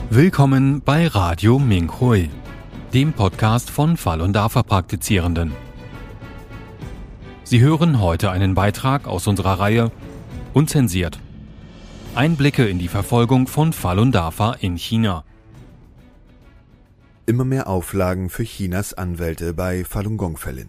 Willkommen bei Radio Minhui, dem Podcast von Fall- und Dafa-Praktizierenden. Sie hören heute einen Beitrag aus unserer Reihe Unzensiert. Einblicke in die Verfolgung von Fall und Dafa in China. Immer mehr Auflagen für Chinas Anwälte bei Falun Gong-Fällen.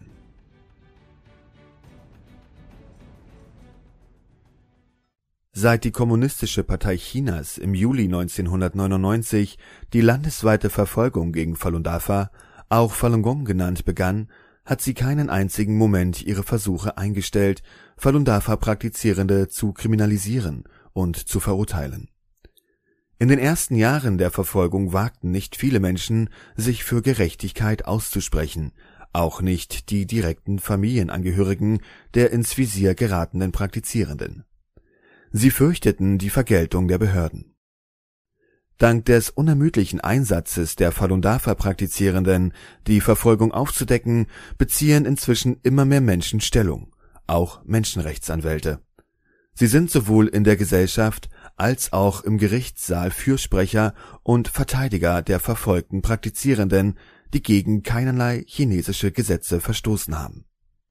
Seit die Kommunistische Partei Chinas im Juli 1999 die landesweite Verfolgung gegen Falun Dafa, auch Falun Gong genannt, begann, hat sie keinen einzigen Moment ihre Versuche eingestellt, Falun Dafa Praktizierende zu kriminalisieren und zu verurteilen. In den ersten Jahren der Verfolgung wagten nicht viele Menschen, sich für Gerechtigkeit auszusprechen, auch nicht die direkten Familienangehörigen der ins Visier geratenen Praktizierenden. Sie fürchteten die Vergeltung der Behörden. Dank des unermüdlichen Einsatzes der Falun Dafa Praktizierenden, die Verfolgung aufzudecken, beziehen inzwischen immer mehr Menschen Stellung, auch Menschenrechtsanwälte. Sie sind sowohl in der Gesellschaft als auch im Gerichtssaal Fürsprecher und Verteidiger der verfolgten Praktizierenden, die gegen keinerlei chinesische Gesetze verstoßen haben.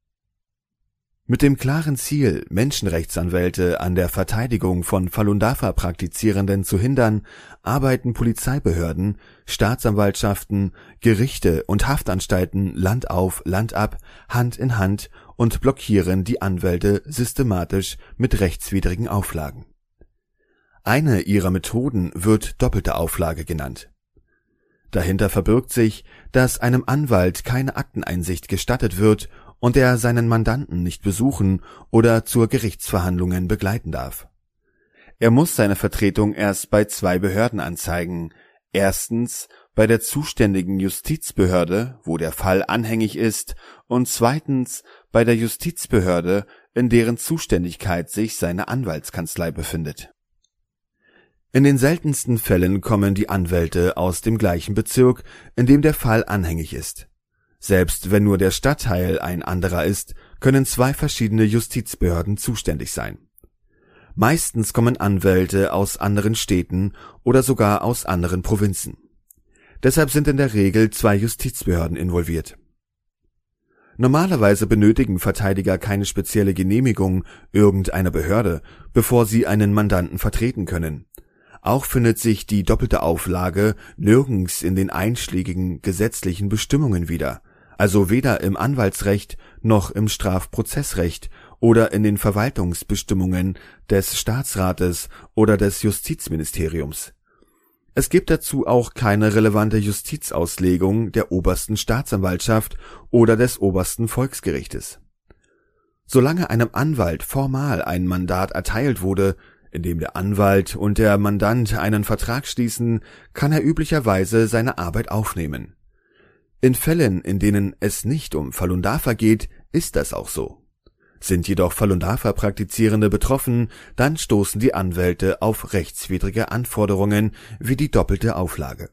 Mit dem klaren Ziel, Menschenrechtsanwälte an der Verteidigung von Falun Dafa Praktizierenden zu hindern, arbeiten Polizeibehörden, Staatsanwaltschaften, Gerichte und Haftanstalten Land auf, Land ab, Hand in Hand und blockieren die Anwälte systematisch mit rechtswidrigen Auflagen. Eine ihrer Methoden wird doppelte Auflage genannt. Dahinter verbirgt sich, dass einem Anwalt keine Akteneinsicht gestattet wird und er seinen Mandanten nicht besuchen oder zur Gerichtsverhandlungen begleiten darf. Er muss seine Vertretung erst bei 2 Behörden anzeigen. Erstens bei der zuständigen Justizbehörde, wo der Fall anhängig ist, und zweitens bei der Justizbehörde, in deren Zuständigkeit sich seine Anwaltskanzlei befindet. In den seltensten Fällen kommen die Anwälte aus dem gleichen Bezirk, in dem der Fall anhängig ist. Selbst wenn nur der Stadtteil ein anderer ist, können 2 verschiedene Justizbehörden zuständig sein. Meistens kommen Anwälte aus anderen Städten oder sogar aus anderen Provinzen. Deshalb sind in der Regel 2 Justizbehörden involviert. Normalerweise benötigen Verteidiger keine spezielle Genehmigung irgendeiner Behörde, bevor sie einen Mandanten vertreten können. Auch findet sich die doppelte Auflage nirgends in den einschlägigen gesetzlichen Bestimmungen wieder, also weder im Anwaltsrecht noch im Strafprozessrecht oder in den Verwaltungsbestimmungen des Staatsrates oder des Justizministeriums. Es gibt dazu auch keine relevante Justizauslegung der obersten Staatsanwaltschaft oder des obersten Volksgerichtes. Solange einem Anwalt formal ein Mandat erteilt wurde, in dem der Anwalt und der Mandant einen Vertrag schließen, kann er üblicherweise seine Arbeit aufnehmen. In Fällen, in denen es nicht um Falun Dafa geht, ist das auch so. Sind jedoch Falun Dafa Praktizierende betroffen, dann stoßen die Anwälte auf rechtswidrige Anforderungen wie die doppelte Auflage.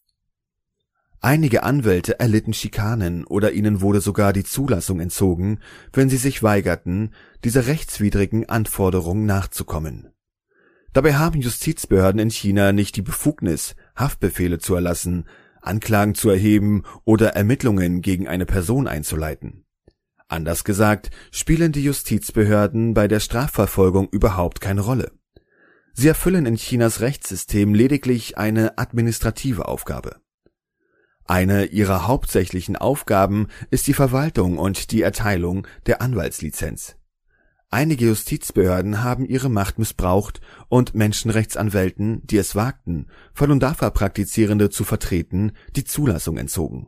Einige Anwälte erlitten Schikanen oder ihnen wurde sogar die Zulassung entzogen, wenn sie sich weigerten, dieser rechtswidrigen Anforderung nachzukommen. Dabei haben Justizbehörden in China nicht die Befugnis, Haftbefehle zu erlassen, Anklagen zu erheben oder Ermittlungen gegen eine Person einzuleiten. Anders gesagt, spielen die Justizbehörden bei der Strafverfolgung überhaupt keine Rolle. Sie erfüllen in Chinas Rechtssystem lediglich eine administrative Aufgabe. Eine ihrer hauptsächlichen Aufgaben ist die Verwaltung und die Erteilung der Anwaltslizenz. Einige Justizbehörden haben ihre Macht missbraucht und Menschenrechtsanwälten, die es wagten, Falun Dafa Praktizierende zu vertreten, die Zulassung entzogen.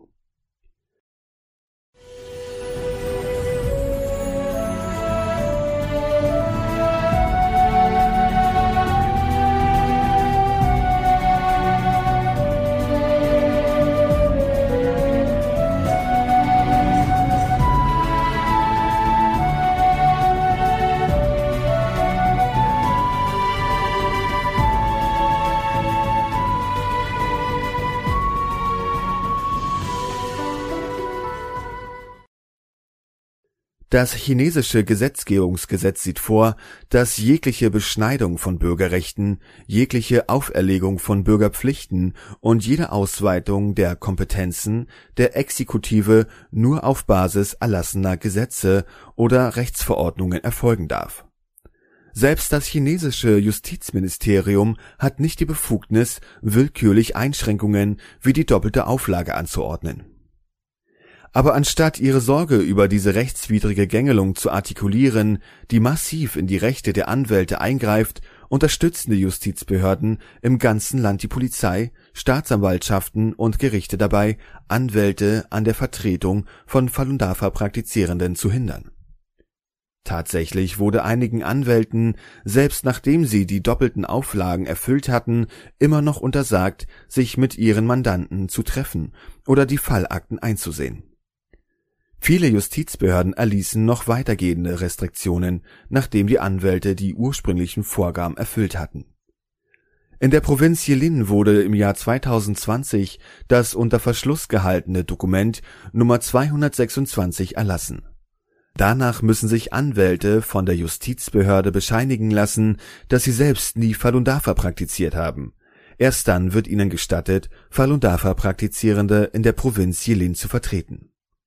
Das chinesische Gesetzgebungsgesetz sieht vor, dass jegliche Beschneidung von Bürgerrechten, jegliche Auferlegung von Bürgerpflichten und jede Ausweitung der Kompetenzen der Exekutive nur auf Basis erlassener Gesetze oder Rechtsverordnungen erfolgen darf. Selbst das chinesische Justizministerium hat nicht die Befugnis, willkürlich Einschränkungen wie die doppelte Auflage anzuordnen. Aber anstatt ihre Sorge über diese rechtswidrige Gängelung zu artikulieren, die massiv in die Rechte der Anwälte eingreift, unterstützen die Justizbehörden im ganzen Land die Polizei, Staatsanwaltschaften und Gerichte dabei, Anwälte an der Vertretung von Falun Dafa Praktizierenden zu hindern. Tatsächlich wurde einigen Anwälten, selbst nachdem sie die doppelten Auflagen erfüllt hatten, immer noch untersagt, sich mit ihren Mandanten zu treffen oder die Fallakten einzusehen. Viele Justizbehörden erließen noch weitergehende Restriktionen, nachdem die Anwälte die ursprünglichen Vorgaben erfüllt hatten. In der Provinz Jilin wurde im Jahr 2020 das unter Verschluss gehaltene Dokument Nummer 226 erlassen. Danach müssen sich Anwälte von der Justizbehörde bescheinigen lassen, dass sie selbst nie Falun Dafa praktiziert haben. Erst dann wird ihnen gestattet, Falun Dafa Praktizierende in der Provinz Jilin zu vertreten.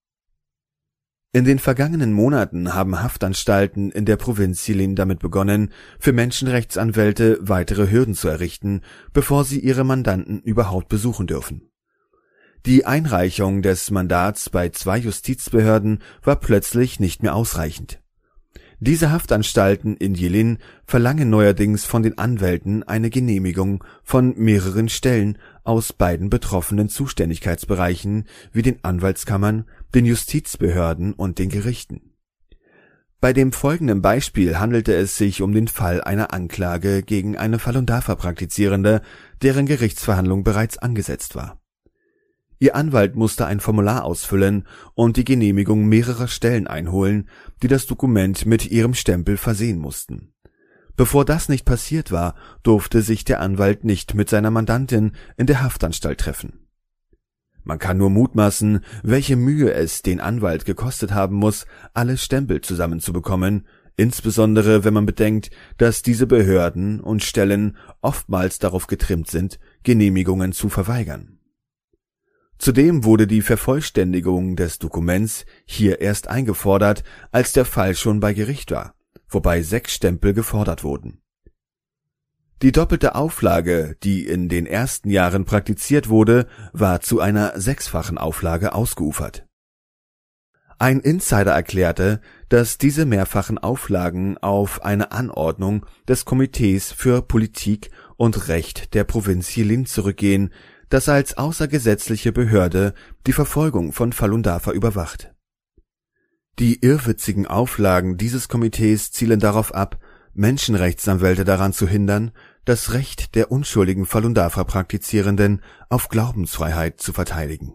In den vergangenen Monaten haben Haftanstalten in der Provinz Jilin damit begonnen, für Menschenrechtsanwälte weitere Hürden zu errichten, bevor sie ihre Mandanten überhaupt besuchen dürfen. Die Einreichung des Mandats bei 2 Justizbehörden war plötzlich nicht mehr ausreichend. Diese Haftanstalten in Jilin verlangen neuerdings von den Anwälten eine Genehmigung von mehreren Stellen aus beiden betroffenen Zuständigkeitsbereichen wie den Anwaltskammern, den Justizbehörden und den Gerichten. Bei dem folgenden Beispiel handelte es sich um den Fall einer Anklage gegen eine Falun Dafa Praktizierende, deren Gerichtsverhandlung bereits angesetzt war. Ihr Anwalt musste ein Formular ausfüllen und die Genehmigung mehrerer Stellen einholen, die das Dokument mit ihrem Stempel versehen mussten. Bevor das nicht passiert war, durfte sich der Anwalt nicht mit seiner Mandantin in der Haftanstalt treffen. Man kann nur mutmaßen, welche Mühe es den Anwalt gekostet haben muss, alle Stempel zusammenzubekommen, insbesondere wenn man bedenkt, dass diese Behörden und Stellen oftmals darauf getrimmt sind, Genehmigungen zu verweigern. Zudem wurde die Vervollständigung des Dokuments hier erst eingefordert, als der Fall schon bei Gericht war, wobei 6 Stempel gefordert wurden. Die doppelte Auflage, die in den ersten Jahren praktiziert wurde, war zu einer 6-fachen Auflage ausgeufert. Ein Insider erklärte, dass diese mehrfachen Auflagen auf eine Anordnung des Komitees für Politik und Recht der Provinz Jilin zurückgehen, das als außergesetzliche Behörde die Verfolgung von Falun Dafa überwacht. Die irrwitzigen Auflagen dieses Komitees zielen darauf ab, Menschenrechtsanwälte daran zu hindern, das Recht der unschuldigen Falun Dafa Praktizierenden auf Glaubensfreiheit zu verteidigen.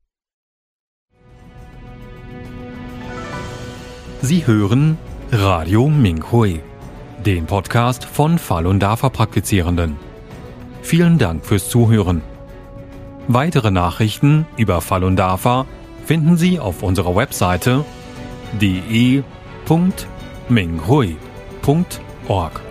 Sie hören Radio Minghui, den Podcast von Falun Dafa Praktizierenden. Vielen Dank fürs Zuhören. Weitere Nachrichten über Falun Dafa finden Sie auf unserer Webseite de.minghui.org.